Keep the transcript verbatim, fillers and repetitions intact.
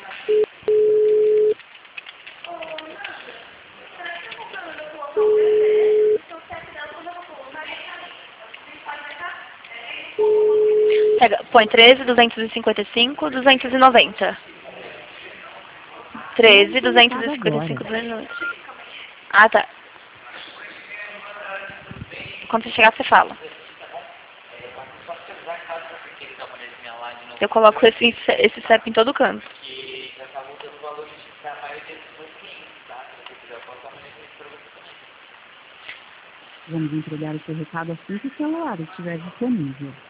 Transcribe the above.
Pega, põe treze, duzentos e cinquenta e cinco, duzentos e noventa. treze, duzentos e cinquenta e cinco, duzentos e noventa. Ah, tá. Quando você chegar, você fala. Eu coloco esse, esse C E P em todo canto. Vamos entregar o seu recado assim que o celular estiver disponível.